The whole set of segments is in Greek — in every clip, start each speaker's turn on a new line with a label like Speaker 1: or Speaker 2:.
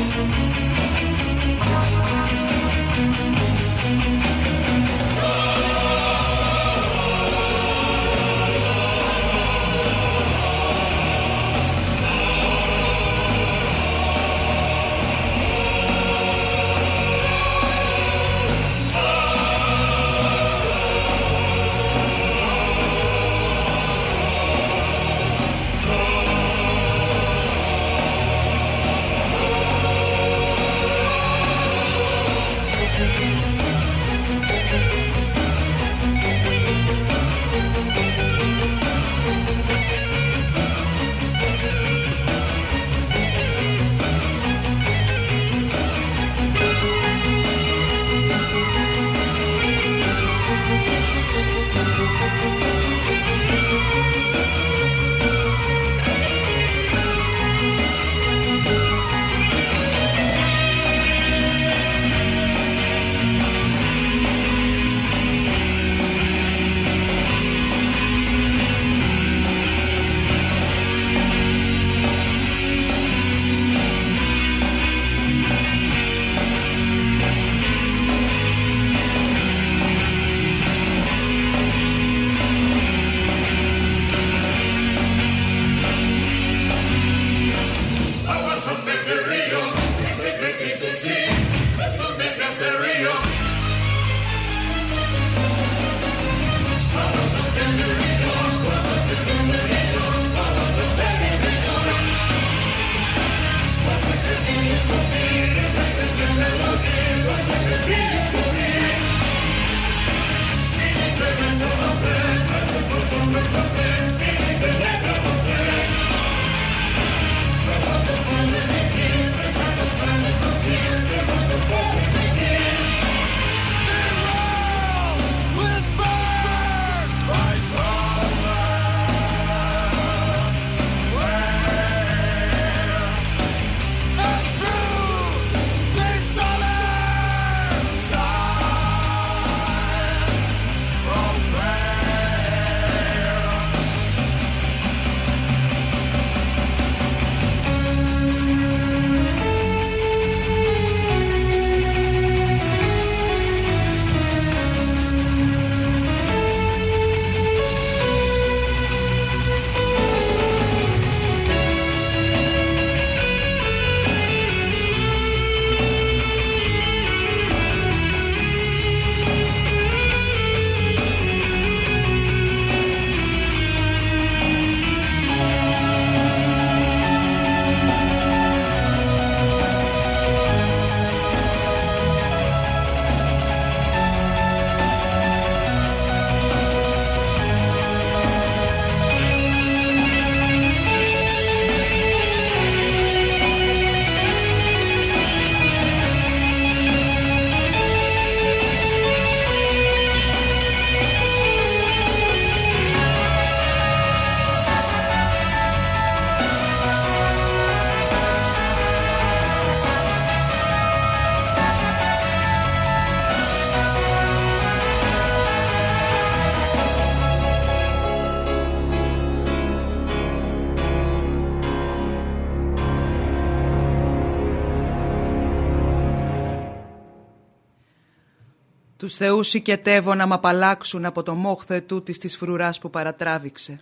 Speaker 1: Τους θεούς συγκετεύω να μ' απαλλάξουν από το μόχθε τούτης της φρουράς που παρατράβηξε.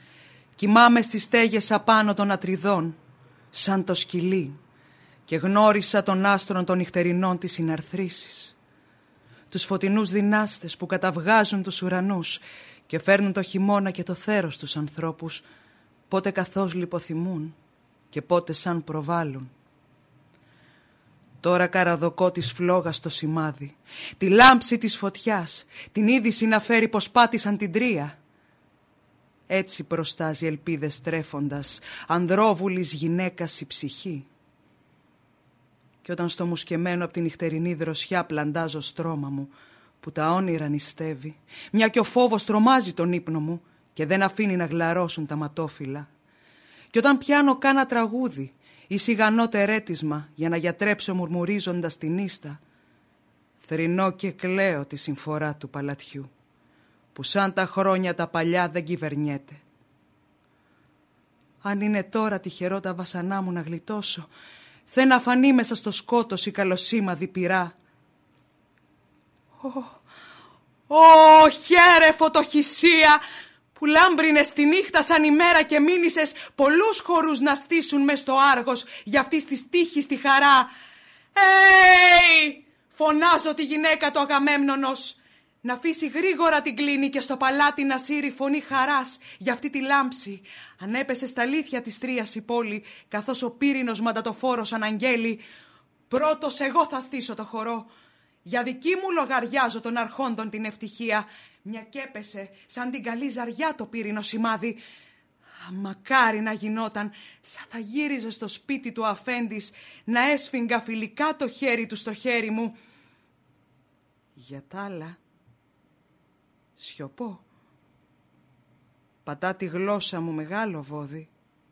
Speaker 1: Κοιμάμαι στις στέγες απάνω των ατριδών, σαν το σκυλί, και γνώρισα των άστρων των νυχτερινών της συναρθρήσεις. Τους φωτεινούς δυνάστες που καταβγάζουν τους ουρανούς και φέρνουν το χειμώνα και το θέρος τους ανθρώπους, πότε καθώς λιποθυμούν και πότε σαν προβάλλουν. Τώρα καραδοκώ της φλόγας το σημάδι, τη λάμψη της φωτιάς, την είδηση να φέρει πως πάτησαν την τρία. Έτσι προστάζει ελπίδες τρέφοντας, ανδρόβουλης γυναίκας η ψυχή. Κι όταν στο μουσκεμένο απ' τη νυχτερινή δροσιά πλαντάζω στρώμα μου, που τα όνειρα νηστεύει, μια κι ο φόβος τρομάζει τον ύπνο μου και δεν αφήνει να γλαρώσουν τα ματόφυλλα. Κι όταν πιάνω κάνα τραγούδι ή σιγανό τερέτισμα για να γιατρέψω μουρμουρίζοντας την ίστα, θρηνώ και κλαίω τη συμφορά του παλατιού, που σαν τα χρόνια τα παλιά δεν κυβερνιέται. Αν είναι τώρα τυχερό τα βασανά μου να γλιτώσω, θε να φανεί μέσα στο σκότος η καλοσήμαδη πυρά. Ω, χαίρε φωτοχυσία, που λάμπρινες τη νύχτα σαν ημέρα και μείνησες πολλούς χορούς να στήσουν μες στο Άργος για αυτής της τύχης τη χαρά. Φωνάζω τη γυναίκα του Αγαμέμνονος να αφήσει γρήγορα την κλίνη και στο παλάτι να σύρει φωνή χαράς για αυτή τη λάμψη. Αν έπεσε στα αλήθεια της Τρίας η πόλη, καθώς ο πύρινος μαντατοφόρος αναγγέλει, πρώτος εγώ θα στήσω το χορό. Για δική μου λογαριάζω των αρχόντων την ευτυχία, μια κι έπεσε σαν την καλή ζαριά το πύρινο σημάδι. Μακάρι να γινόταν σαν θα γύριζε στο σπίτι του αφέντης, να έσφιγγα φιλικά το χέρι του στο χέρι μου. Για τ' άλλα σιωπώ. Πατά τη γλώσσα μου μεγάλο βόδι.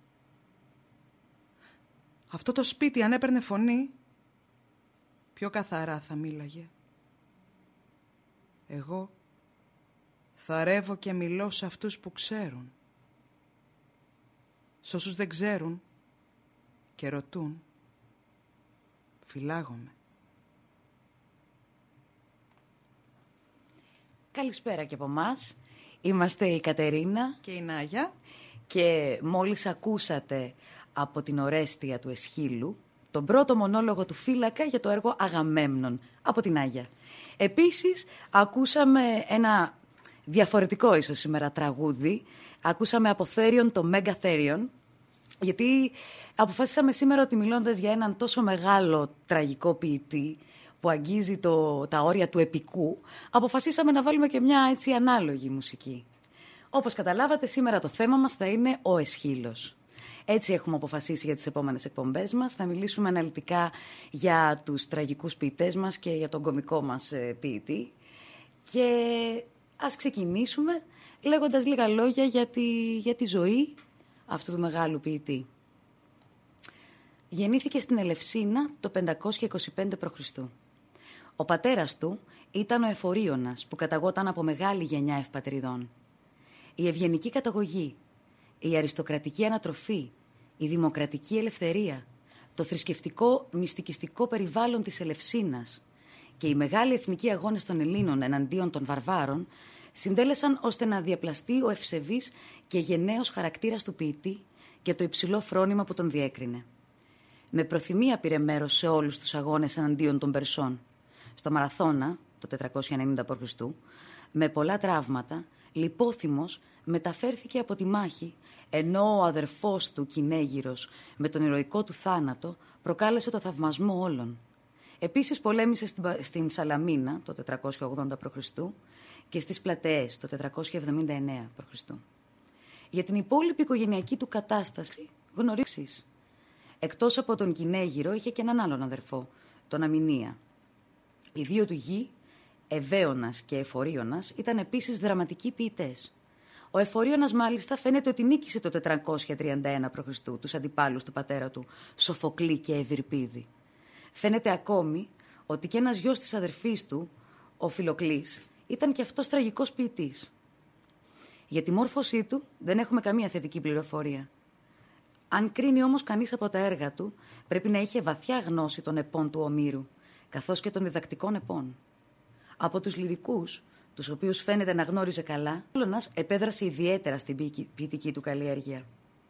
Speaker 1: Αυτό το σπίτι αν έπαιρνε φωνή, πιο καθαρά θα μίλαγε. Εγώ θα ρεύω και μιλώ σε αυτούς που ξέρουν. Σ' όσους δεν ξέρουν και ρωτούν, φυλάγομαι.
Speaker 2: Καλησπέρα και από μας. Είμαστε η Κατερίνα
Speaker 1: και η Νάγια.
Speaker 2: Και μόλις ακούσατε από την Ορέστια του Εσχύλου τον πρώτο μονόλογο του Φύλακα για το έργο Αγαμέμνων από την Νάγια. Επίσης ακούσαμε ένα διαφορετικό ίσως σήμερα τραγούδι. Ακούσαμε από Therion το Μέγα Therion, γιατί αποφάσισαμε σήμερα ότι μιλώντας για έναν τόσο μεγάλο τραγικό ποιητή που αγγίζει τα όρια του επικού, αποφασίσαμε να βάλουμε και μια έτσι ανάλογη μουσική. Όπως καταλάβατε, σήμερα το θέμα μας θα είναι ο Εσχύλος. Έτσι έχουμε αποφασίσει για τις επόμενες εκπομπές μας. Θα μιλήσουμε αναλυτικά για τους τραγικούς ποιητές μας και για τον κωμικό μας ποιητή. Και ας ξεκινήσουμε λέγοντας λίγα λόγια για τη ζωή αυτού του μεγάλου ποιητή. Γεννήθηκε στην Ελευσίνα το 525 π.Χ. Ο πατέρας του ήταν ο Εφορίωνας, που καταγόταν από μεγάλη γενιά ευπατριδών. Η ευγενική καταγωγή, η αριστοκρατική ανατροφή, η δημοκρατική ελευθερία, το θρησκευτικό μυστικιστικό περιβάλλον της Ελευσίνας και οι μεγάλοι εθνικοί αγώνες των Ελλήνων εναντίον των βαρβάρων συντέλεσαν ώστε να διαπλαστεί ο ευσεβής και γενναίος χαρακτήρας του ποιητή και το υψηλό φρόνημα που τον διέκρινε. Με προθυμία πήρε μέρος σε όλους τους αγώνες εναντίον των Περσών. Στο Μαραθώνα, το 490 π.Χ., με πολλά τραύματα, λιπόθυμος μεταφέρθηκε από τη μάχη, ενώ ο αδερφός του Κυνέγυρος με τον ηρωικό του θάνατο προκάλεσε το θαυμασμό όλων. Επίσης πολέμησε στην Σαλαμίνα το 480 π.Χ. και στις Πλατεές το 479 π.Χ. Για την υπόλοιπη οικογενειακή του κατάσταση γνωρίσεις. Εκτός από τον Κυνέγυρο είχε και έναν άλλον αδερφό, τον Αμυνία. Οι δύο του γη, Εβαίωνας και Εφορίωνας, ήταν επίσης δραματικοί ποιητές. Ο Εφορίωνας μάλιστα φαίνεται ότι νίκησε το 431 π.Χ. τους αντιπάλους του πατέρα του, Σοφοκλή και Ευριπίδη. Φαίνεται ακόμη ότι και ένας γιος της αδερφής του, ο Φιλοκλής, ήταν και αυτός τραγικός ποιητής. Για τη μόρφωσή του δεν έχουμε καμία θετική πληροφορία. Αν κρίνει όμως κανείς από τα έργα του, πρέπει να είχε βαθιά γνώση των επών του Ομήρου, καθώς και των διδακτικών επών. Από τους λυρικούς, τους οποίους φαίνεται να γνώριζε καλά, ο Έλλωνας επέδρασε ιδιαίτερα στην ποιητική του καλλιέργεια.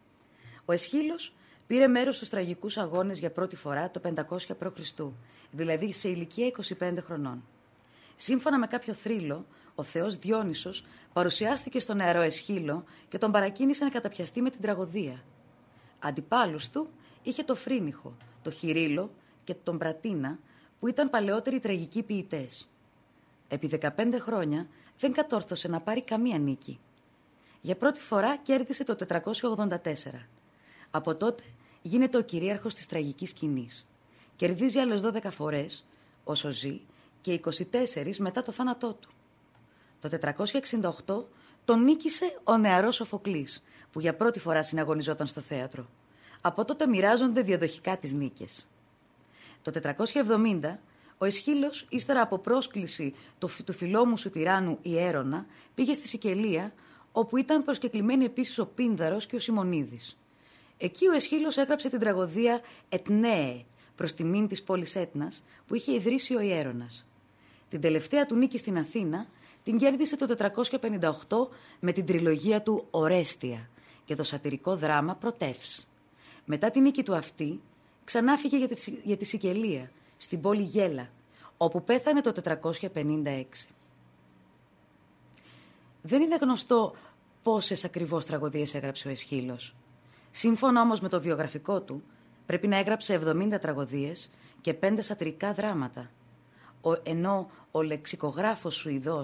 Speaker 2: Ο Εσχύλος πήρε μέρος στους τραγικούς αγώνες για πρώτη φορά το 500 π.Χ., δηλαδή σε ηλικία 25 χρονών. Σύμφωνα με κάποιο θρύλο, ο θεός Διόνυσος παρουσιάστηκε στον νεαρό Εσχύλο και τον παρακίνησε να καταπιαστεί με την τραγωδία. Αντιπάλους του είχε το Φρίνιχο, το Χειρίλο και τον Πρατίνα, που ήταν παλαιότεροι τραγικοί ποιητές. Επί 15 χρόνια δεν κατόρθωσε να πάρει καμία νίκη. Για πρώτη φορά κέρδισε το 484. Από τότε γίνεται ο κυρίαρχος της τραγικής σκηνής. Κερδίζει άλλες 12 φορές όσο ζει και 24 μετά το θάνατό του. Το 468 τον νίκησε ο νεαρός Σοφοκλής, που για πρώτη φορά συναγωνιζόταν στο θέατρο. Από τότε μοιράζονται διαδοχικά τις νίκες. Το 470 ο Εσχύλος, ύστερα από πρόσκληση του φιλόμουσου τυράννου Ιέρωνα, πήγε στη Σικελία, όπου ήταν προσκεκλημένοι επίσης ο Πίνδαρος και ο Σιμονίδης. Εκεί ο Εσχύλος έγραψε την τραγωδία «Ετνέε», προς τιμήν της πόλης Έτνας που είχε ιδρύσει ο Ιέρωνας. Την τελευταία του νίκη στην Αθήνα την κέρδισε το 458 με την τριλογία του «Ορέστια» και το σατυρικό δράμα «Πρωτεύς». Μετά την νίκη του αυτή, ξανά φύγε για τη Σικελία, στην πόλη Γέλα, όπου πέθανε το 456. Δεν είναι γνωστό πόσες ακριβώς τραγωδίες έγραψε ο Αισχύλος. Σύμφωνα όμως με το βιογραφικό του, πρέπει να έγραψε 70 τραγωδίες και 5 σατυρικά δράματα, ενώ ο λεξικογράφος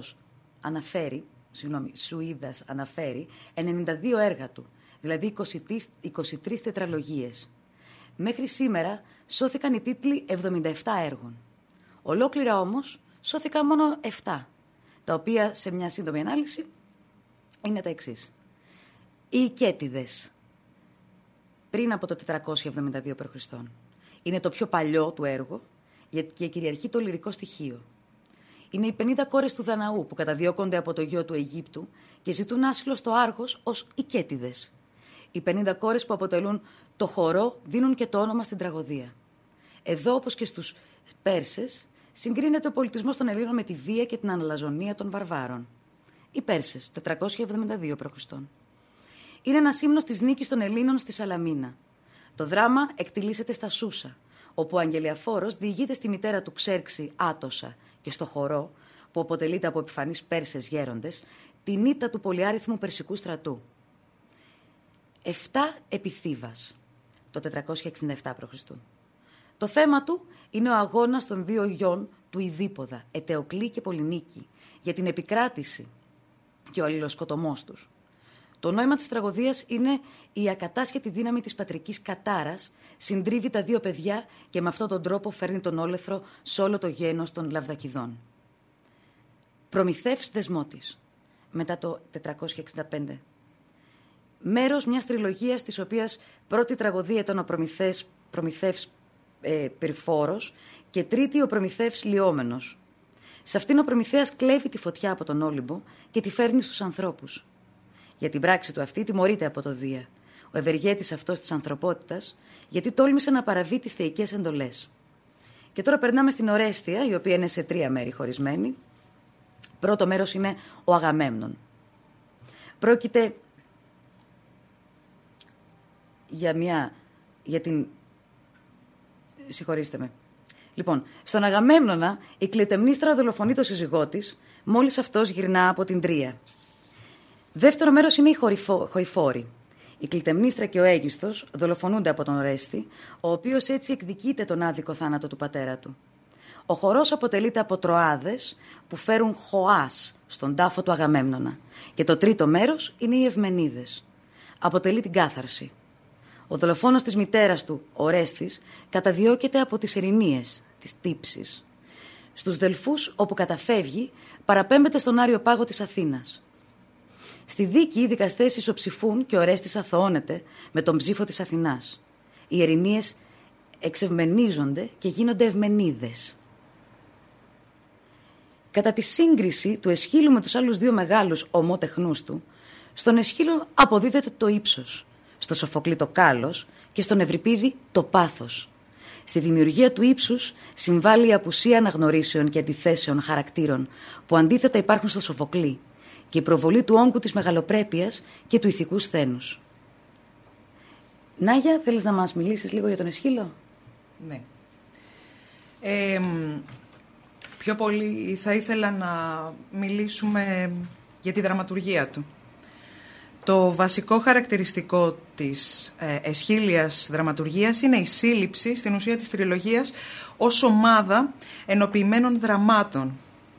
Speaker 2: Σουίδας αναφέρει 92 έργα του, δηλαδή 23 τετραλογίες. Μέχρι σήμερα σώθηκαν οι τίτλοι 77 έργων. Ολόκληρα όμως σώθηκαν μόνο 7, τα οποία σε μια σύντομη ανάλυση είναι τα εξής. Οι Οικέτιδες, πριν από το 472 π.Χ. Είναι το πιο παλιό του έργο και κυριαρχεί το λυρικό στοιχείο. Είναι οι 50 κόρες του Δαναού που καταδιώκονται από το γιο του Αιγύπτου και ζητούν άσυλο στο Άργος ως Οικέτιδες. Οι 50 κόρες που αποτελούν το χορό δίνουν και το όνομα στην τραγωδία. Εδώ, όπως και στους Πέρσες, συγκρίνεται ο πολιτισμός των Ελλήνων με τη βία και την αναλαζονία των βαρβάρων. Οι Πέρσες, 472 π.Χ. Είναι ένας ύμνος της νίκης των Ελλήνων στη Σαλαμίνα. Το δράμα εκτιλήσεται στα Σούσα, όπου ο Αγγελιαφόρος διηγείται στη μητέρα του Ξέρξη Άτοσα και στο χορό, που αποτελείται από επιφανείς Πέρσες γέροντες, την ήττα του πολυάριθμου περσικού στρατού. 7 επί Θήβας, το 467 π.Χ. Το θέμα του είναι ο αγώνας των δύο γιών του Ιδίποδα, Ετεοκλή και Πολυνίκη, για την επικράτηση και ο αλληλοσκοτωμός τους. Το νόημα της τραγωδίας είναι η ακατάσχετη δύναμη της πατρικής κατάρας συντρίβει τα δύο παιδιά και με αυτόν τον τρόπο φέρνει τον όλεθρο σε όλο το γένος των Λαβδακηδών. Προμηθεύς Δεσμότης, μετά το 465. Μέρος μιας τριλογίας της οποίας πρώτη τραγωδία ήταν ο Προμηθεύς Περιφόρος και τρίτη ο Προμηθεύς Λιόμενος. Σε αυτήν ο Προμηθέας κλέβει τη φωτιά από τον Όλυμπο και τη φέρνει στους ανθρώπους. Για την πράξη του αυτή τιμωρείται από το Δία, ο ευεργέτης αυτός της ανθρωπότητας, γιατί τόλμησε να παραβεί τις θεϊκές εντολές. Και τώρα περνάμε στην Ορέστια, η οποία είναι σε 3 μέρη χωρισμένη. Πρώτο μέρος είναι ο Αγαμέμνων. Πρόκειται για την... Συγχωρήστε με. Λοιπόν, στον Αγαμέμνονα η Κλειτεμνίστρα δολοφονεί το σύζυγό της, μόλις αυτός γυρνά από την Τρία. Δεύτερο μέρος είναι οι Χοηφόροι. Η Κλειτεμνίστρα και ο Αίγιστος δολοφονούνται από τον Ορέστη, ο οποίος έτσι εκδικείται τον άδικο θάνατο του πατέρα του. Ο χορός αποτελείται από Τροάδες που φέρουν Χοάς στον τάφο του Αγαμέμνονα. Και το τρίτο μέρος είναι οι Ευμενίδες. Αποτελεί την κάθαρση. Ο δολοφόνος της μητέρας του, Ορέστης, καταδιώκεται από τις Ερηνίες, τις Τύψεις. Στους Δελφούς, όπου καταφεύγει, παραπέμπεται στον Άριο Πάγο της Αθήνας. Στη δίκη οι δικαστές ισοψηφούν και ο Ορέστης αθωώνεται με τον ψήφο της Αθηνάς. Οι Ερηνίες εξευμενίζονται και γίνονται Ευμενίδες. Κατά τη σύγκριση του Αισχύλου με τους άλλους δύο μεγάλους ομότεχνούς του, στον Αισχύλο αποδίδεται το ύψος, στο Σοφοκλή το κάλος και στον Ευρυπίδη το πάθος. Στη δημιουργία του ύψους συμβάλλει η απουσία αναγνωρίσεων και αντιθέσεων χαρακτήρων που αντίθετα υπάρχουν στο Σοφοκλή και η προβολή του όγκου της μεγαλοπρέπειας και του ηθικού σθένους. Νάγια, θέλεις να μας μιλήσεις λίγο για τον Αισχύλο?
Speaker 1: Ναι. Πιο πολύ θα ήθελα να μιλήσουμε για τη δραματουργία του. Το βασικό χαρακτηριστικό της αισχύλιας δραματουργίας είναι η σύλληψη στην ουσία της τριλογίας ως ομάδα ενοποιημένων δραμάτων,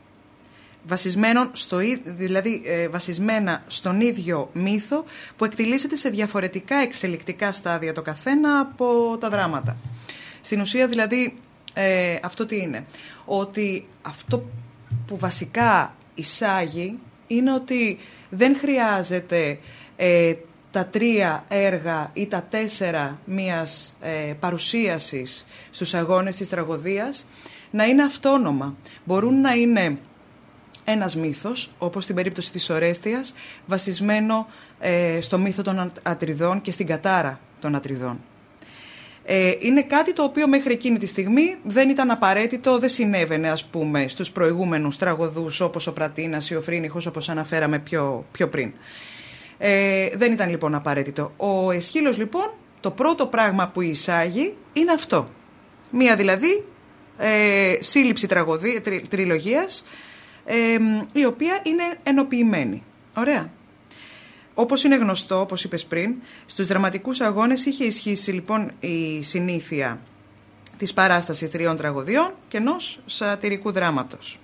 Speaker 1: βασισμένα στον ίδιο μύθο που εκτιλήσεται σε διαφορετικά εξελικτικά στάδια το καθένα από τα δράματα. Στην ουσία δηλαδή αυτό τι είναι? Ότι αυτό που βασικά εισάγει είναι ότι δεν χρειάζεται τα 3 έργα ή τα 4 μιας παρουσίασης στους αγώνες της τραγωδίας να είναι αυτόνομα. Μπορούν να είναι ένας μύθος, όπως στην περίπτωση της Ορέστιας, βασισμένο στο μύθο των Ατριδών και στην κατάρα των Ατριδών. είναι κάτι το οποίο μέχρι εκείνη τη στιγμή δεν ήταν απαραίτητο, δεν συνέβαινε, ας πούμε, στους προηγούμενους τραγωδούς όπως ο Πρατίνας ή ο Φρίνιχος, όπως αναφέραμε πιο πριν. Δεν ήταν λοιπόν απαραίτητο. Ο Αισχύλος λοιπόν το πρώτο πράγμα που εισάγει είναι αυτό. Μία δηλαδή σύλληψη τριλογίας, η οποία είναι ενοποιημένη. Ωραία. Όπως είναι γνωστό, όπως είπες πριν, στους δραματικούς αγώνες είχε ισχύσει λοιπόν η συνήθεια της παράστασης 3 τραγωδιών και ενός σατυρικού δράματος.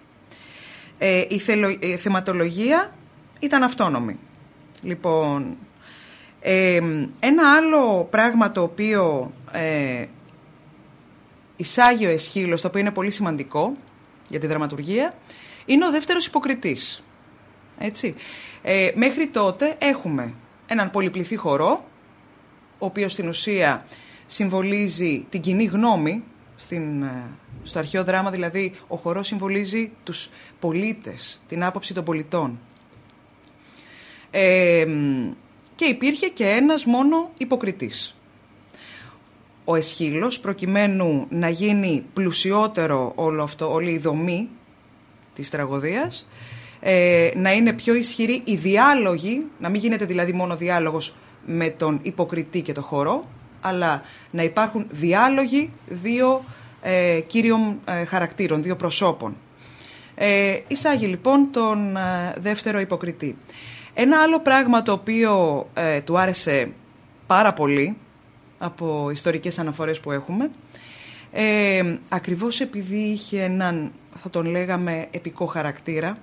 Speaker 1: Η θεματολογία ήταν αυτόνομη. Λοιπόν, ένα άλλο πράγμα το οποίο εισάγει ο Αισχύλος, το οποίο είναι πολύ σημαντικό για τη δραματουργία, είναι ο δεύτερος υποκριτής. Έτσι. Μέχρι τότε έχουμε έναν πολυπληθή χορό, ο οποίος στην ουσία συμβολίζει την κοινή γνώμη, στο αρχαίο δράμα δηλαδή ο χορός συμβολίζει τους πολίτες, την άποψη των πολιτών. Και υπήρχε και ένας μόνο υποκριτής. Ο Αισχύλος, προκειμένου να γίνει πλουσιότερο όλη η δομή της τραγωδίας, να είναι πιο ισχυρή η διάλογη, να μην γίνεται δηλαδή μόνο διάλογος με τον υποκριτή και το χορό, αλλά να υπάρχουν διάλογοι δύο κύριων χαρακτήρων, δύο προσώπων. Εισάγει λοιπόν τον δεύτερο υποκριτή. Ένα άλλο πράγμα το οποίο του άρεσε πάρα πολύ από ιστορικές αναφορές που έχουμε, ακριβώς επειδή είχε έναν, θα τον λέγαμε, επικό χαρακτήρα,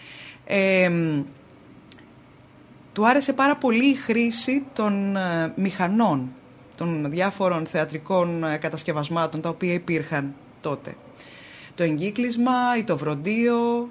Speaker 1: του άρεσε πάρα πολύ η χρήση των μηχανών, των διάφορων θεατρικών κατασκευασμάτων τα οποία υπήρχαν τότε. Το εγκύκλισμα ή το βροντίο,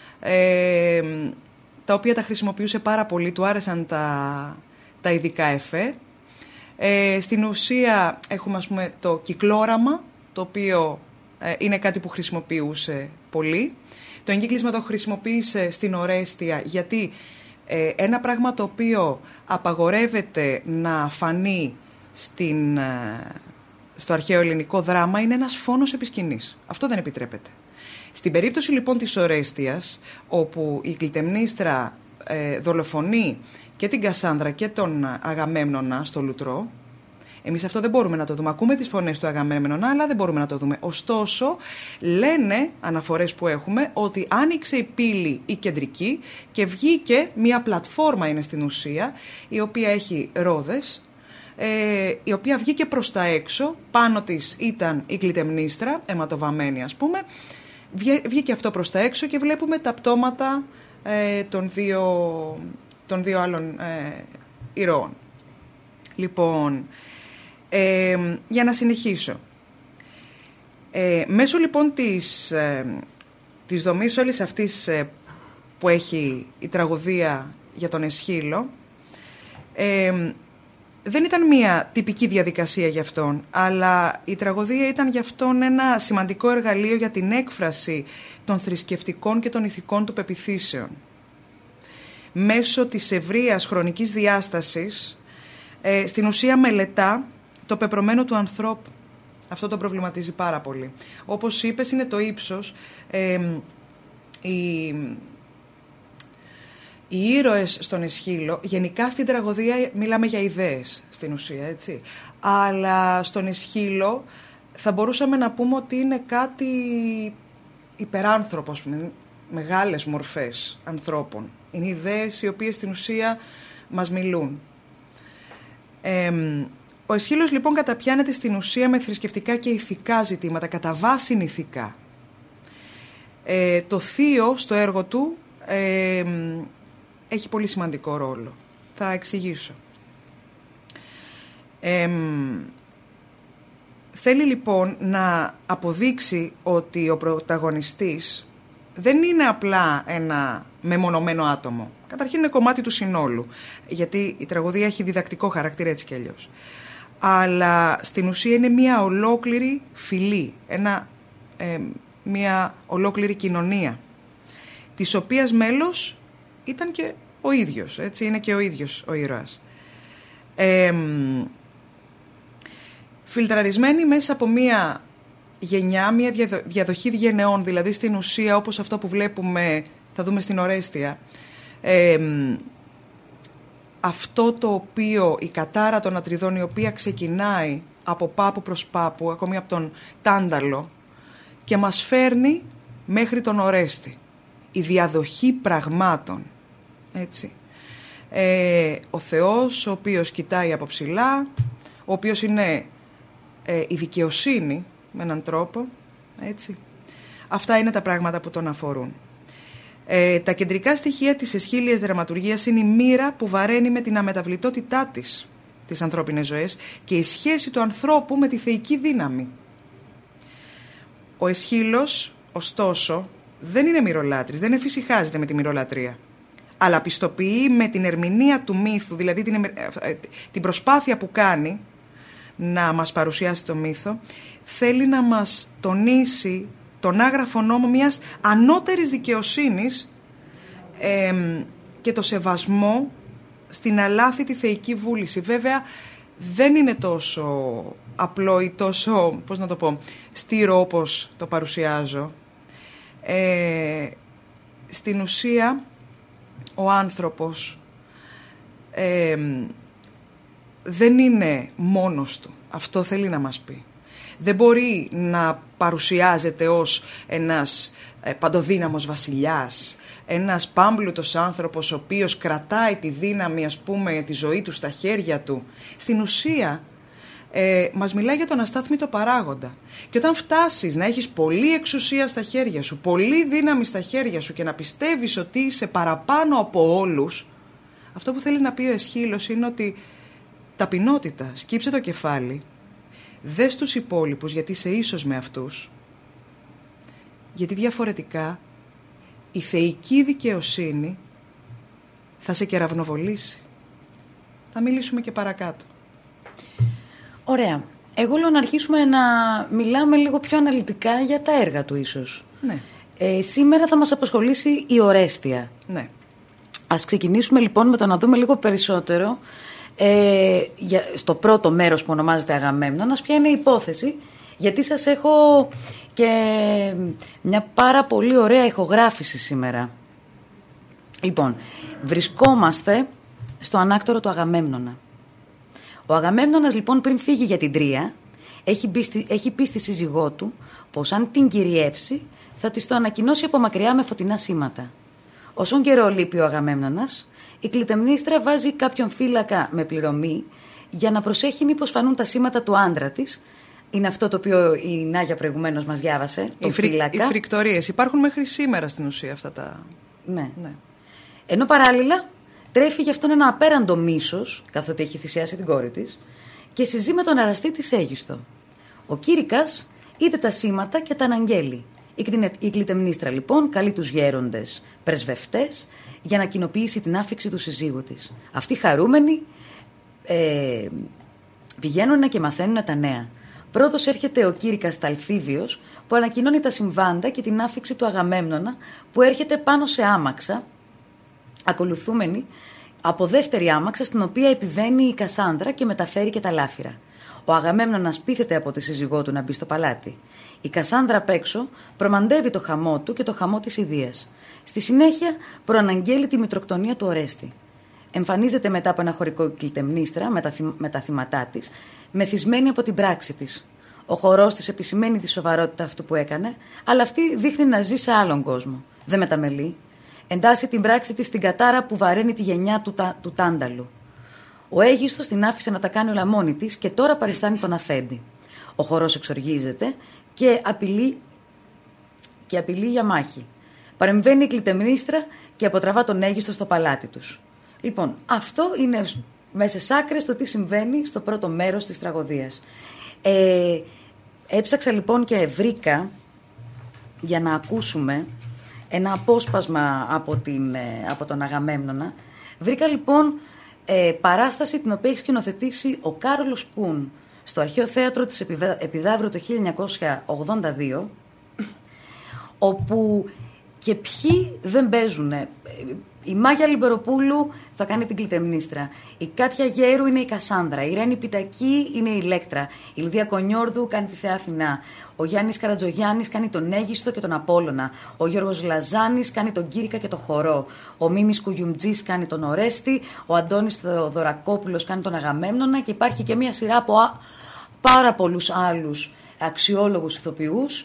Speaker 1: τα οποία τα χρησιμοποιούσε πάρα πολύ, του άρεσαν τα ειδικά εφέ. Στην ουσία έχουμε, ας πούμε, το κυκλόραμα, το οποίο είναι κάτι που χρησιμοποιούσε πολύ. Το εγκύκλισμα το χρησιμοποίησε στην Ορέστια, γιατί ένα πράγμα το οποίο απαγορεύεται να φανεί στο αρχαίο ελληνικό δράμα είναι ένας φόνος επί σκηνής. Αυτό δεν επιτρέπεται. Στην περίπτωση λοιπόν της Ορέστιας, όπου η Κλιτεμνίστρα δολοφονεί και την Κασάνδρα και τον Αγαμέμνονα στο λουτρό, εμείς αυτό δεν μπορούμε να το δούμε. Ακούμε τις φωνές του Αγαμέμνονα, αλλά δεν μπορούμε να το δούμε. Ωστόσο, λένε αναφορές που έχουμε ότι άνοιξε η πύλη η κεντρική και βγήκε μια πλατφόρμα, είναι στην ουσία, η οποία έχει ρόδες, η οποία βγήκε προς τα έξω. Πάνω της ήταν η Κλιτεμνίστρα, αιματοβαμμένη ας πούμε. Βγήκε αυτό προς τα έξω και βλέπουμε τα πτώματα των δύο άλλων ηρώων. Λοιπόν, για να συνεχίσω. Μέσω λοιπόν της δομής όλης αυτής που έχει η τραγωδία για τον Αισχύλο, δεν ήταν μια τυπική διαδικασία για αυτόν, αλλά η τραγωδία ήταν για αυτόν ένα σημαντικό εργαλείο για την έκφραση των θρησκευτικών και των ηθικών του πεποιθήσεων. Μέσω της ευρείας χρονικής διάστασης, στην ουσία μελετά το πεπρωμένο του ανθρώπου. Αυτό τον προβληματίζει πάρα πολύ. Όπως είπες, είναι το ύψος. Οι ήρωες στον Αισχύλο, γενικά στην τραγωδία μιλάμε για ιδέες στην ουσία, έτσι. Αλλά στον Αισχύλο θα μπορούσαμε να πούμε ότι είναι κάτι υπεράνθρωπο, μεγάλες μορφές ανθρώπων. Είναι ιδέες οι οποίες στην ουσία μας μιλούν. Ο Αισχύλος λοιπόν καταπιάνεται στην ουσία με θρησκευτικά και ηθικά ζητήματα, κατά βάση ηθικά. Το θείο στο έργο του έχει πολύ σημαντικό ρόλο. Θα εξηγήσω. Θέλει λοιπόν να αποδείξει ότι ο πρωταγωνιστής δεν είναι απλά ένα μεμονωμένο άτομο. Καταρχήν είναι κομμάτι του συνόλου, γιατί η τραγωδία έχει διδακτικό χαρακτήρα έτσι κι αλλιώς. Αλλά στην ουσία είναι μια ολόκληρη φυλή, μια ολόκληρη κοινωνία, της οποίας μέλος ήταν και ο ίδιος, έτσι, είναι και ο ίδιος ο ήρωας. Φιλτραρισμένη μέσα από μία γενιά, μία διαδοχή γενεών, δηλαδή στην ουσία όπως αυτό που βλέπουμε, θα δούμε στην Ορέστια, αυτό το οποίο, η κατάρα των Ατριδών, η οποία ξεκινάει από Πάπου προς Πάπου, ακόμη από τον Τάνταλο, και μας φέρνει μέχρι τον Ορέστη. Η διαδοχή πραγμάτων, έτσι. Ο Θεός, ο οποίος κοιτάει από ψηλά, ο οποίος είναι η δικαιοσύνη με έναν τρόπο, έτσι. Αυτά είναι τα πράγματα που τον αφορούν. Τα κεντρικά στοιχεία της εσχύλιας δραματουργίας είναι η μοίρα που βαραίνει με την αμεταβλητότητά της τις ανθρώπινες ζωές και η σχέση του ανθρώπου με τη θεϊκή δύναμη. Ο Εσχύλος, ωστόσο, δεν είναι μυρολάτρης, δεν εφησυχάζεται με τη μυρολατρία, αλλά πιστοποιεί με την ερμηνεία του μύθου, δηλαδή την προσπάθεια που κάνει να μας παρουσιάσει το μύθο, θέλει να μας τονίσει τον άγραφο νόμο μιας ανώτερης δικαιοσύνης και το σεβασμό στην αλάθητη θεϊκή βούληση. Βέβαια, δεν είναι τόσο απλό ή τόσο, πώς να το πω, στήρο όπως το παρουσιάζω. Στην ουσία, ο άνθρωπος δεν είναι μόνος του. Αυτό θέλει να μας πει. Δεν μπορεί να παρουσιάζεται ως ένας παντοδύναμος βασιλιάς, ένας πάμπλουτος άνθρωπος ο οποίος κρατάει τη δύναμη, ας πούμε, τη ζωή του στα χέρια του. Στην ουσία μας μιλάει για τον αστάθμητο παράγοντα. Και όταν φτάσεις να έχεις πολλή εξουσία στα χέρια σου, πολλή δύναμη στα χέρια σου και να πιστεύεις ότι είσαι παραπάνω από όλους, αυτό που θέλει να πει ο Εσχύλος είναι ότι ταπεινότητα, σκύψε το κεφάλι, δες τους υπόλοιπους γιατί είσαι ίσος με αυτούς, γιατί διαφορετικά η θεϊκή δικαιοσύνη θα σε κεραυνοβολήσει. Θα μιλήσουμε και παρακάτω.
Speaker 2: Ωραία. Εγώ λέω να αρχίσουμε να μιλάμε λίγο πιο αναλυτικά για τα έργα του ίσως.
Speaker 1: Ναι.
Speaker 2: Σήμερα θα μας απασχολήσει η Ορέστια.
Speaker 1: Ναι.
Speaker 2: Ας ξεκινήσουμε λοιπόν με το να δούμε λίγο περισσότερο στο πρώτο μέρος που ονομάζεται Αγαμέμνονας, ποια είναι η υπόθεση, γιατί σας έχω και μια πάρα πολύ ωραία ηχογράφηση σήμερα. Λοιπόν, βρισκόμαστε στο ανάκτορο του Αγαμέμνονα. Ο Αγαμέμνονας λοιπόν πριν φύγει για την Τρία έχει πει στη σύζυγό του πως αν την κυριεύσει θα της το ανακοινώσει από μακριά με φωτεινά σήματα. Όσον καιρό λείπει ο Αγαμέμνονας, η Κλιτεμνίστρα βάζει κάποιον φύλακα με πληρωμή για να προσέχει μήπως φανούν τα σήματα του άντρα της. Είναι αυτό το οποίο η Νάγια προηγουμένως μας διάβασε, το φύλακα.
Speaker 1: Οι φρικτορίες υπάρχουν μέχρι σήμερα στην ουσία αυτά τα...
Speaker 2: Ναι. Ενώ παράλληλα τρέφει γι' αυτόν ένα απέραντο μίσος, καθότι έχει θυσιάσει την κόρη της, και συζεί με τον εραστή της Αίγιστο. Ο Κήρυκας είδε τα σήματα και τα αναγγέλει. Η Κλιτεμνίστρα λοιπόν καλεί τους γέροντες πρεσβευτές για να κοινοποιήσει την άφιξη του συζύγου της. Αυτοί χαρούμενοι πηγαίνουν και μαθαίνουν τα νέα. Πρώτος έρχεται ο Κήρυκας Ταλθίβιος που ανακοινώνει τα συμβάντα και την άφιξη του Αγαμέμνονα που έρχεται πάνω σε άμαξα, ακολουθούμενη από δεύτερη άμαξα στην οποία επιβαίνει η Κασάνδρα και μεταφέρει και τα λάφυρα. Ο Αγαμέμνονας πείθεται από τη σύζυγό του να μπει στο παλάτι. Η Κασάνδρα απ' έξω προμαντεύει το χαμό του και το χαμό της Ιδίας. Στη συνέχεια προαναγγέλει τη μητροκτονία του Ορέστη. Εμφανίζεται μετά από ένα χωρικό Κλιτεμνίστρα με τα θύματά της, μεθυσμένη από την πράξη της. Ο χορός της επισημαίνει τη σοβαρότητα αυτού που έκανε, αλλά αυτή δείχνει να ζει σε άλλον κόσμο. Δεν μεταμελεί. Εντάσσει την πράξη της στην κατάρα που βαραίνει τη γενιά του Τάνταλου. Ο Αίγιστος την άφησε να τα κάνει όλα μόνη της και τώρα παριστάνει τον αφέντη. Ο χορός εξοργίζεται και απειλεί για μάχη. Παρεμβαίνει η Κλιτεμνίστρα και αποτραβά τον Αίγιστο στο παλάτι τους. Λοιπόν, αυτό είναι μέσα σε άκρες το τι συμβαίνει στο πρώτο μέρος της τραγωδίας. Έψαξα λοιπόν και βρήκα για να ακούσουμε ένα απόσπασμα από τον Αγαμέμνονα. Βρήκα λοιπόν παράσταση την οποία έχει σκηνοθετήσει ο Κάρολος Κούν στο Αρχαίο Θέατρο της Επιδαύρου το 1982, όπου και ποιοι δεν παίζουν. Η Μάγια Λιμπεροπούλου θα κάνει την Κλητεμνίστρα. Η Κάτια Γέρου είναι η Κασάνδρα. Η Ρένη Πιτακή είναι η Ηλέκτρα. Η Λιδία Κονιόρδου κάνει τη Θεά Αθηνά. Ο Γιάννης Καρατζογιάννης κάνει τον Αίγιστο και τον Απόλλωνα. Ο Γιώργος Λαζάνης κάνει τον Κύρικα και τον Χορό. Ο Μίμης Κουγιουμτζής κάνει τον Ορέστη. Ο Αντώνης Θεοδωρακόπουλος κάνει τον Αγαμέμνονα. Και υπάρχει και μια σειρά από πάρα πολλούς άλλους αξιόλογους ηθοποιούς.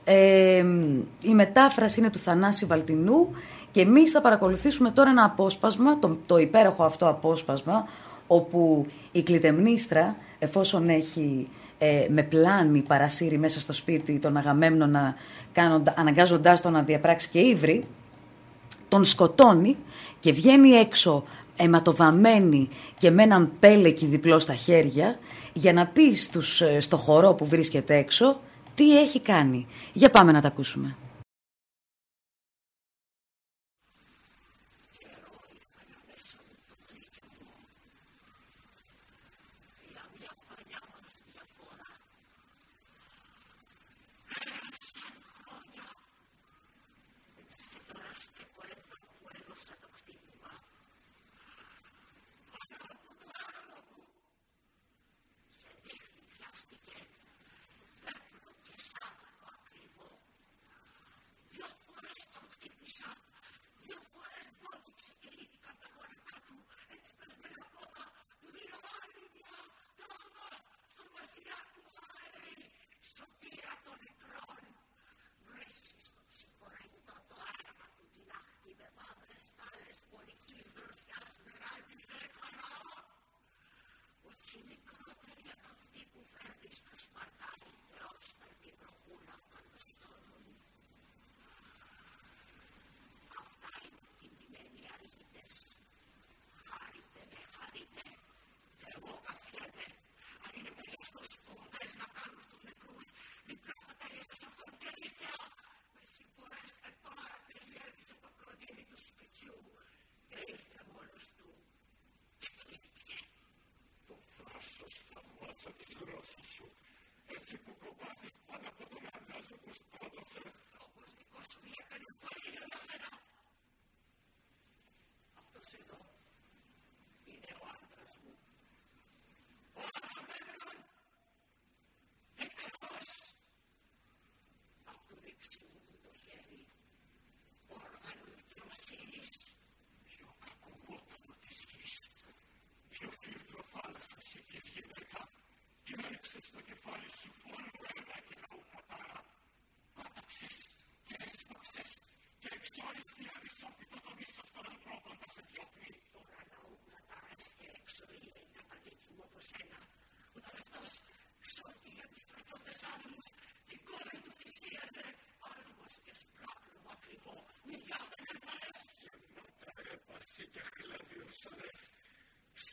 Speaker 2: Η μετάφραση είναι του Θανάση Βαλτινού και εμείς θα παρακολουθήσουμε τώρα ένα απόσπασμα, το υπέροχο αυτό απόσπασμα, όπου η Κλητεμνίστρα, εφόσον έχει με πλάνη παρασύρει μέσα στο σπίτι τον Αγαμέμνονα, αναγκάζοντάς τον να διαπράξει και ύβρι, τον σκοτώνει και βγαίνει έξω αιματοβαμμένη και με έναν πέλεκι διπλό στα χέρια για να πει στο χορό που βρίσκεται έξω τι έχει κάνει. Για πάμε να τα ακούσουμε.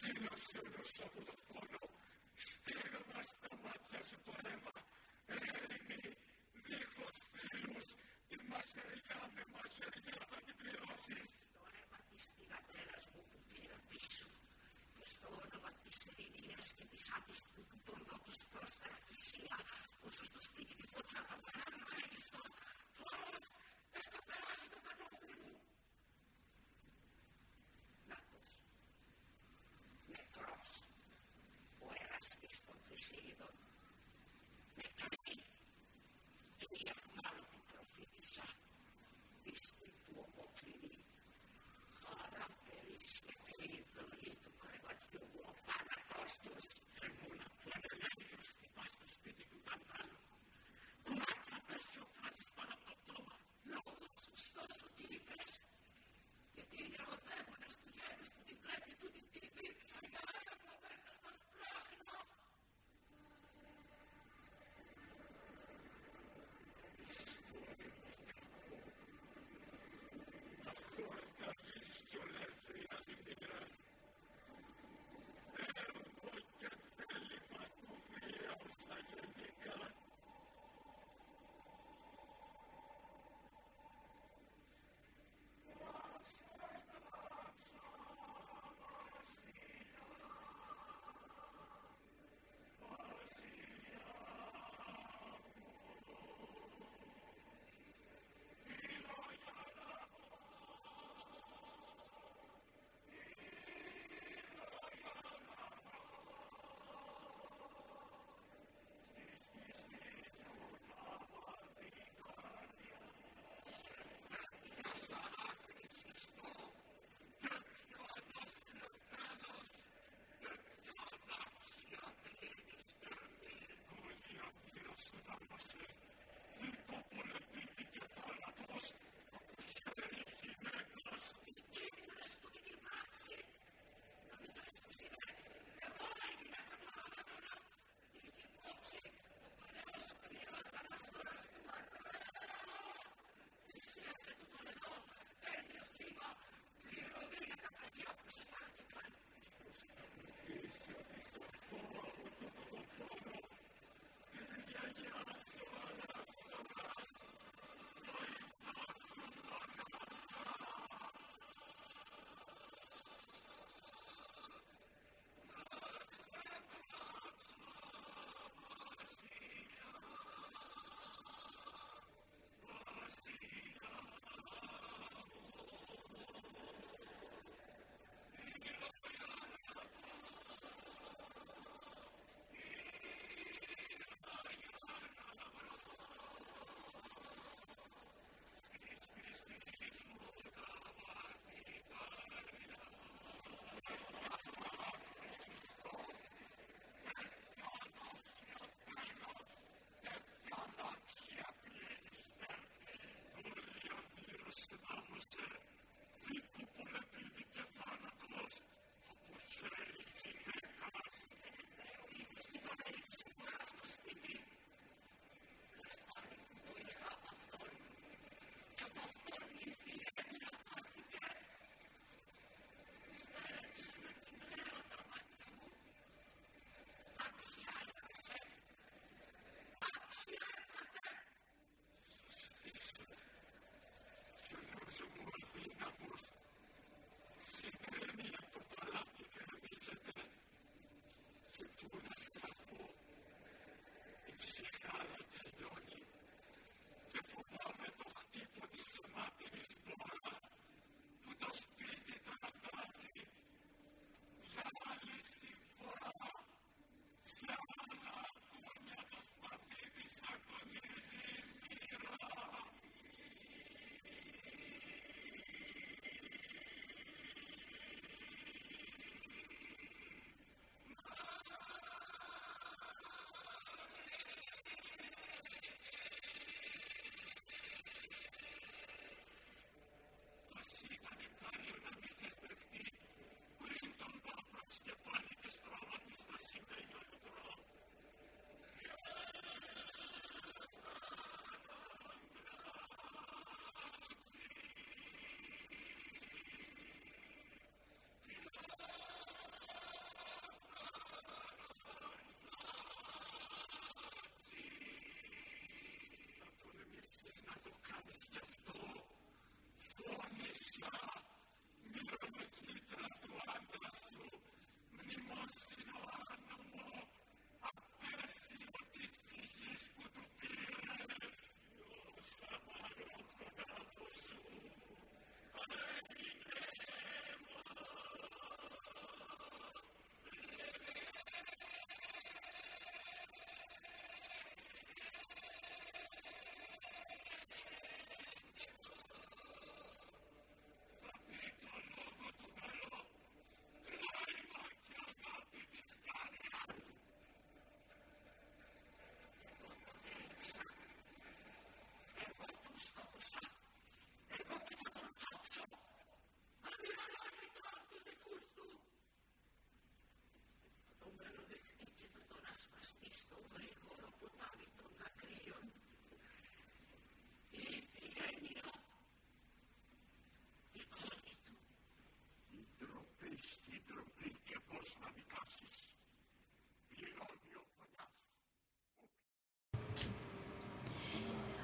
Speaker 3: Στέλνοντας τα μάτια σου το αίμα,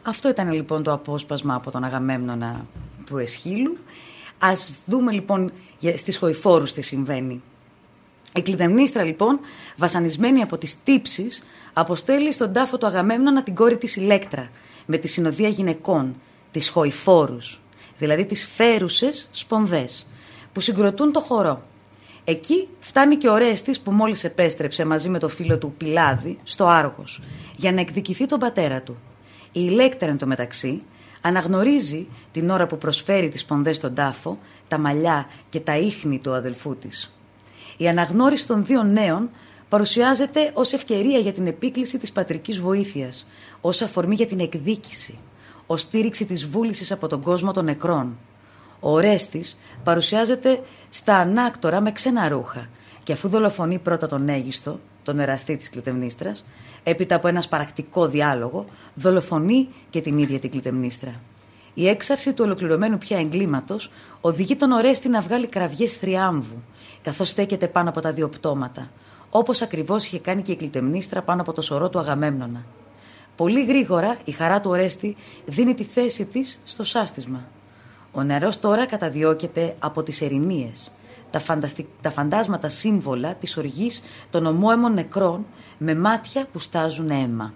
Speaker 2: Αυτό ήταν λοιπόν το απόσπασμα από τον Αγαμέμνονα του Αισχύλου. Ας δούμε λοιπόν στις Χοηφόρους τι συμβαίνει. Η Κλυτεμνίστρα λοιπόν, βασανισμένη από τις τύψεις, αποστέλει στον τάφο του Αγαμέμνονα την κόρη της Ηλέκτρα, με τη συνοδεία γυναικών, τις Χοηφόρους, δηλαδή τις φέρουσες σπονδές, που συγκροτούν το χορό. Εκεί φτάνει και ο Ορέστης που μόλις επέστρεψε μαζί με το φίλο του Πηλάδη στο Άργος, για να εκδικηθεί τον πατέρα του. Η Ηλέκτρα εν τω μεταξύ αναγνωρίζει την ώρα που προσφέρει τις σπονδές στον τάφο, τα μαλλιά και τα ίχνη του αδελφού της. Η αναγνώριση των δύο νέων παρουσιάζεται ως ευκαιρία για την επίκληση της πατρικής βοήθειας, ως αφορμή για την εκδίκηση, ως στήριξη της βούλησης από τον κόσμο των νεκρών. Ο Ορέστης παρουσιάζεται στα ανάκτορα με ξένα ρούχα και αφού δολοφονεί πρώτα τον Αίγιστο, τον εραστή της Κλυτεμνίστρας, έπειτα από ένα σπαρακτικό διάλογο, δολοφονεί και την ίδια την Κλυτεμνίστρα. Η έξαρση του ολοκληρωμένου πια εγκλήματος οδηγεί τον Ορέστη να βγάλει κραυγές θριάμβου, καθώς στέκεται πάνω από τα δύο πτώματα, όπως ακριβώς είχε κάνει και η Κλυτεμνίστρα πάνω από το σωρό του Αγαμέμνονα. Πολύ γρήγορα η χαρά του Ορέστη δίνει τη θέση της στο σάστισμα. Ο νεαρός τώρα καταδιώκεται από τις ερηνίες, τα φαντάσματα σύμβολα της οργής των ομόαιμων νεκρών με μάτια που στάζουν αίμα.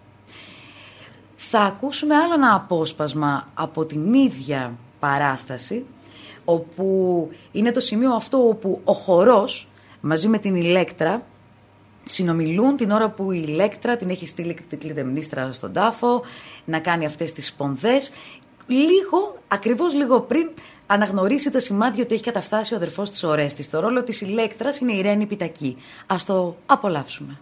Speaker 2: Θα ακούσουμε άλλο ένα απόσπασμα από την ίδια παράσταση, όπου είναι το σημείο αυτό όπου ο χορός μαζί με την Ηλέκτρα συνομιλούν την ώρα που η Ηλέκτρα την έχει στείλει την Κλυτεμνίστρα στον τάφο να κάνει αυτές τις σπονδές, ακριβώς λίγο πριν αναγνωρίσει τα σημάδια ότι έχει καταφτάσει ο αδερφός της Ορέστης. Το ρόλο της Ηλέκτρας είναι η Ρένη Πιτακή. Ας το απολαύσουμε.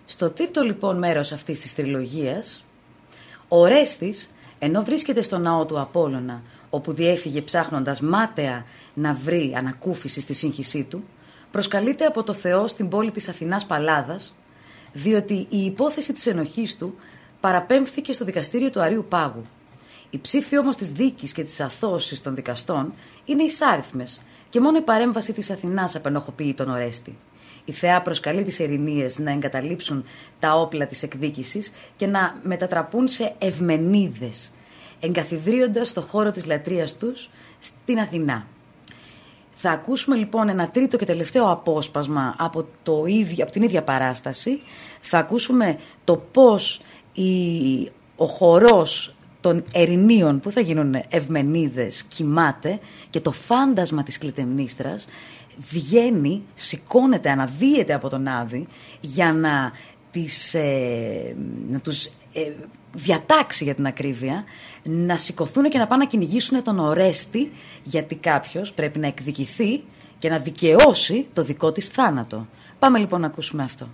Speaker 2: Στο τρίτο λοιπόν μέρος αυτής της τριλογίας, ο Ορέστης, ενώ βρίσκεται στο ναό του Απόλλωνα, όπου διέφυγε ψάχνοντας μάταια να βρει ανακούφιση στη σύγχυσή του, προσκαλείται από το Θεό στην πόλη της Αθηνάς Παλάδας, διότι η υπόθεση της ενοχής του παραπέμφθηκε στο δικαστήριο του Αρείου Πάγου. Οι ψήφοι όμως της δίκης και της αθώωσης των δικαστών είναι εισάριθμες και μόνο η παρέμβαση της Αθηνάς απενοχοποιεί τον Ορέστη. Η θεά προσκαλεί τις ερηνίες να εγκαταλείψουν τα όπλα της εκδίκησης και να μετατραπούν σε ευμενίδες, εγκαθιδρύοντας το χώρο της λατρείας τους στην Αθηνά. Θα ακούσουμε λοιπόν ένα τρίτο και τελευταίο απόσπασμα από την ίδια παράσταση. Θα ακούσουμε το πώς ο χορός των ερηνίων που θα γίνουν ευμενίδες κοιμάται και το φάντασμα της Κλητεμνίστρας βγαίνει, σηκώνεται, αναδύεται από τον Άδη για να τους διατάξει, για την ακρίβεια, να σηκωθούν και να πάνε να κυνηγήσουν τον Ορέστη, γιατί κάποιος πρέπει να εκδικηθεί και να δικαιώσει το δικό της θάνατο. Πάμε λοιπόν να ακούσουμε αυτό.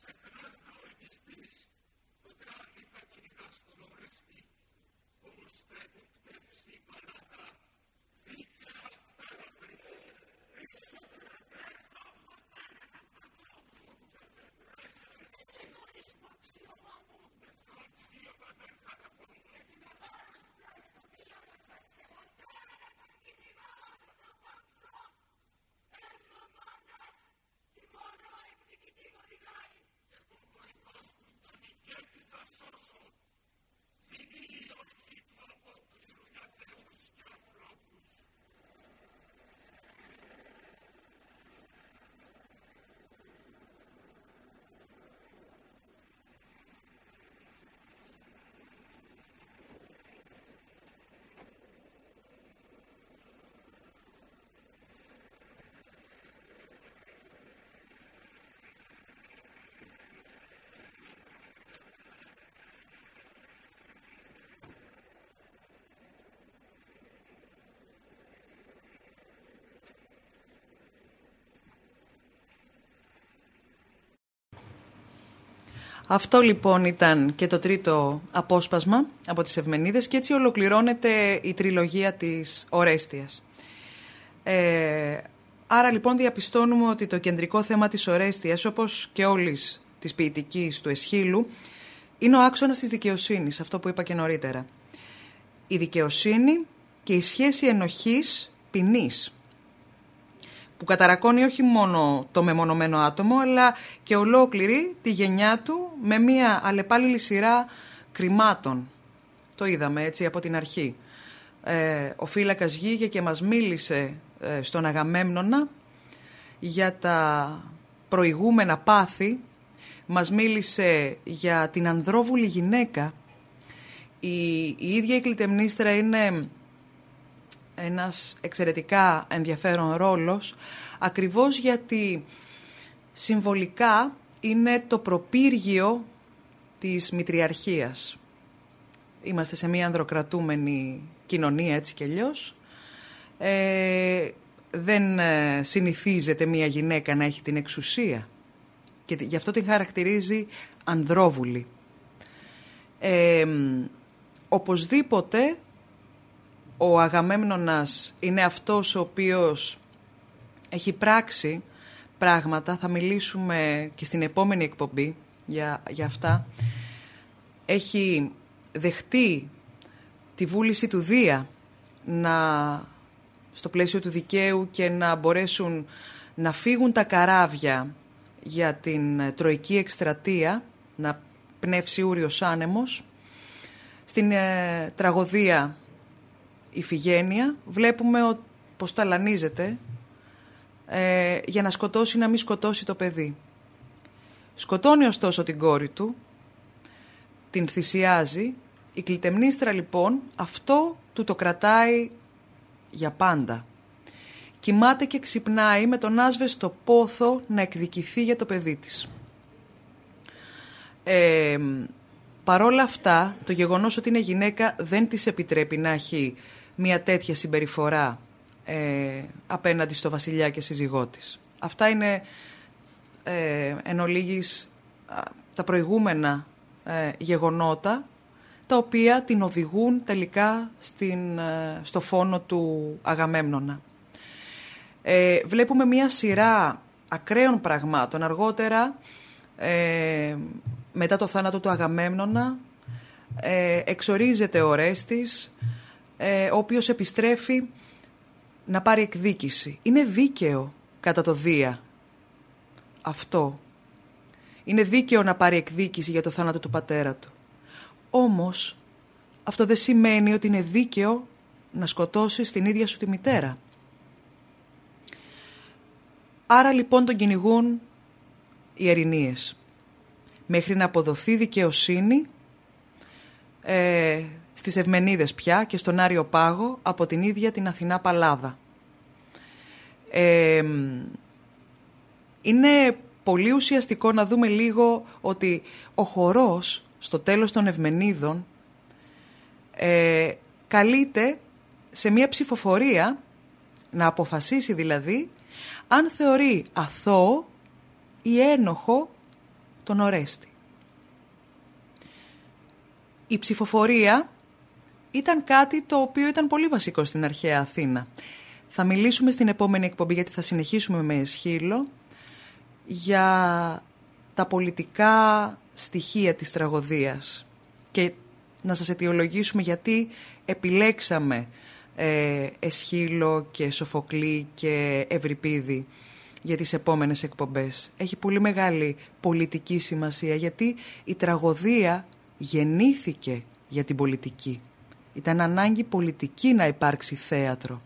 Speaker 1: Αυτό λοιπόν ήταν και το τρίτο απόσπασμα από τις Ευμενίδες και έτσι ολοκληρώνεται η τριλογία της Ορέστιας. Άρα λοιπόν διαπιστώνουμε ότι το κεντρικό θέμα της Ορέστιας, όπως και όλης της ποιητικής του Αισχύλου, είναι ο άξονας της δικαιοσύνης, αυτό που είπα και νωρίτερα. Η δικαιοσύνη και η σχέση ενοχής ποινής, που καταρακώνει όχι μόνο το μεμονωμένο άτομο, αλλά και ολόκληρη τη γενιά του με μια αλλεπάλληλη σειρά κριμάτων. Το είδαμε έτσι από την αρχή. Ο Φύλακας βγήκε και μας μίλησε στον Αγαμέμνονα για τα προηγούμενα πάθη, μας μίλησε για την ανδρόβουλη γυναίκα. Η ίδια η Κλητεμνίστρα είναι ένας εξαιρετικά ενδιαφέρον ρόλος, ακριβώς γιατί συμβολικά είναι το προπύργιο της μητριαρχίας. Είμαστε σε μια ανδροκρατούμενη κοινωνία έτσι κι αλλιώς. Δεν συνηθίζεται μια γυναίκα να έχει την εξουσία και γι' αυτό την χαρακτηρίζει ανδρόβουλη. Οπωσδήποτε ο Αγαμέμνονας είναι αυτός ο οποίος έχει πράξει πράγματα, θα μιλήσουμε και στην επόμενη εκπομπή για αυτά. Έχει δεχτεί τη βούληση του Δία στο πλαίσιο του δικαίου και να μπορέσουν να φύγουν τα καράβια για την Τροϊκή εκστρατεία, να πνεύσει ούριος άνεμος. Στην τραγωδία Ιφηγένεια βλέπουμε πως ταλανίζεται για να σκοτώσει, να μην σκοτώσει το παιδί. Σκοτώνει ωστόσο την κόρη του, την θυσιάζει. Η Κλητεμνίστρα λοιπόν αυτό του το κρατάει για πάντα. Κοιμάται και ξυπνάει με τον άσβεστο πόθο να εκδικηθεί για το παιδί της. Παρόλα αυτά, το γεγονός ότι είναι γυναίκα δεν της επιτρέπει να έχει μια τέτοια συμπεριφορά απέναντι στο βασιλιά και σύζυγό της. Αυτά είναι εν ολίγης τα προηγούμενα γεγονότα, τα οποία την οδηγούν τελικά στο φόνο του Αγαμέμνονα. Βλέπουμε μια σειρά ακραίων πραγμάτων. Αργότερα, μετά το θάνατο του Αγαμέμνονα, εξορίζεται ο Ορέστης, ο οποίος επιστρέφει να πάρει εκδίκηση. Είναι δίκαιο κατά το Δία αυτό. Είναι δίκαιο να πάρει εκδίκηση για το θάνατο του πατέρα του. Όμως, αυτό δεν σημαίνει ότι είναι δίκαιο να σκοτώσεις την ίδια σου τη μητέρα. Άρα λοιπόν τον κυνηγούν οι Ερηνείες, μέχρι να αποδοθεί δικαιοσύνη στις Ευμενίδες πια και στον Άριο Πάγο από την ίδια την Αθηνά Παλάδα. Είναι πολύ ουσιαστικό να δούμε λίγο ότι ο χορός στο τέλος των Ευμενίδων καλείται σε μια ψηφοφορία να αποφασίσει δηλαδή αν θεωρεί αθώο ή ένοχο τον Ορέστη. Η ψηφοφορία ήταν κάτι το οποίο ήταν πολύ βασικό στην αρχαία Αθήνα. Θα μιλήσουμε στην επόμενη εκπομπή, γιατί θα συνεχίσουμε με Αισχύλο, για τα πολιτικά στοιχεία της τραγωδίας και να σας αιτιολογήσουμε γιατί επιλέξαμε Αισχύλο και Σοφοκλή και Ευρυπίδη για τις επόμενες εκπομπές. Έχει πολύ μεγάλη πολιτική σημασία, γιατί η τραγωδία γεννήθηκε για την πολιτική. Ήταν ανάγκη πολιτική να υπάρξει θέατρο.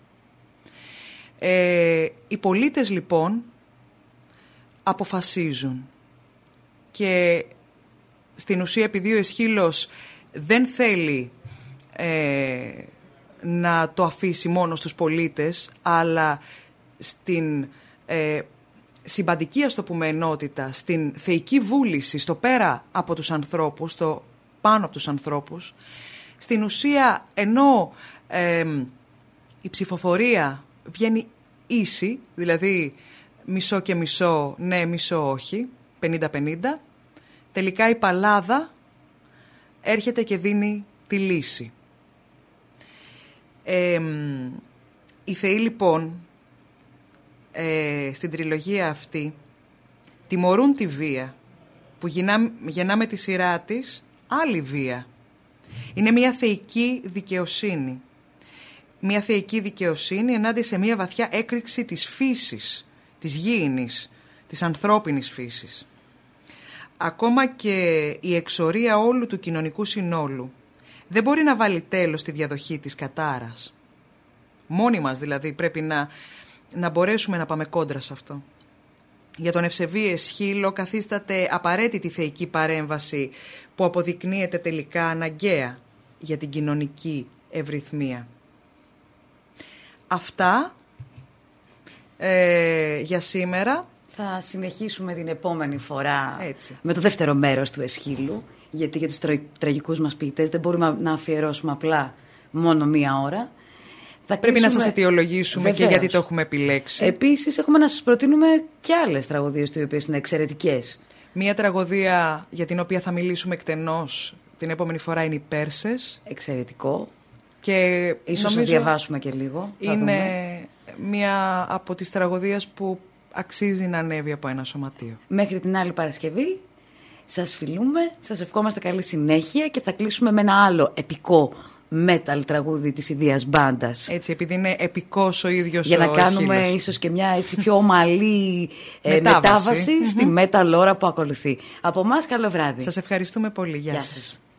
Speaker 1: Οι πολίτες λοιπόν αποφασίζουν και στην ουσία, επειδή ο Αισχύλος δεν θέλει να το αφήσει μόνο στους πολίτες, αλλά στην συμπαντική, ας το πούμε, ενότητα, στην θεϊκή βούληση, στο πέρα από τους ανθρώπους, στο πάνω από τους ανθρώπους, στην ουσία, ενώ η ψηφοφορία βγαίνει ίση, δηλαδή μισό και μισό, ναι, μισό όχι, 50-50, τελικά η Παλάδα έρχεται και δίνει τη λύση. Οι θεοί λοιπόν στην τριλογία αυτή τιμωρούν τη βία που γεννά με τη σειρά της άλλη βία. Είναι μια θεϊκή δικαιοσύνη. Μια θεϊκή δικαιοσύνη ενάντια σε μια βαθιά έκρηξη της φύσης, της γήινης, της ανθρώπινης φύσης. Ακόμα και η εξορία όλου του κοινωνικού συνόλου δεν μπορεί να βάλει τέλος στη διαδοχή της κατάρας. Μόνοι μας δηλαδή πρέπει να μπορέσουμε να πάμε κόντρα σε αυτό. Για τον ευσεβή Αισχύλο καθίσταται απαραίτητη θεϊκή παρέμβαση που αποδεικνύεται τελικά αναγκαία για την κοινωνική ευρυθμία. Αυτά για σήμερα.
Speaker 2: Θα συνεχίσουμε την επόμενη φορά με το δεύτερο μέρος του Αισχύλου, γιατί για τους τραγικούς μας ποιητές δεν μπορούμε να αφιερώσουμε απλά μόνο μία ώρα.
Speaker 1: Πρέπει να σας αιτιολογήσουμε και γιατί το έχουμε επιλέξει.
Speaker 2: Επίσης έχουμε να σας προτείνουμε και άλλες τραγωδίες, οι οποίες είναι εξαιρετικές.
Speaker 1: Μία τραγωδία για την οποία θα μιλήσουμε εκτενώς την επόμενη φορά είναι οι Πέρσες.
Speaker 2: Εξαιρετικό.
Speaker 1: Και
Speaker 2: ίσως να διαβάσουμε και λίγο.
Speaker 1: Είναι μία από τις τραγωδίες που αξίζει να ανέβει από ένα σωματείο.
Speaker 2: Μέχρι την άλλη Παρασκευή σας φιλούμε, σας ευχόμαστε καλή συνέχεια και θα κλείσουμε με ένα άλλο επικό metal τραγούδι της ίδιας μπάντας.
Speaker 1: Έτσι, επειδή είναι επικός ο ίδιος
Speaker 2: για
Speaker 1: ο
Speaker 2: να κάνουμε
Speaker 1: Αισχύλος.
Speaker 2: ίσως και μια έτσι πιο ομαλή μετάβαση στη metal ώρα που ακολουθεί. Από εμάς καλό βράδυ.
Speaker 1: Σας ευχαριστούμε πολύ. Γεια σας.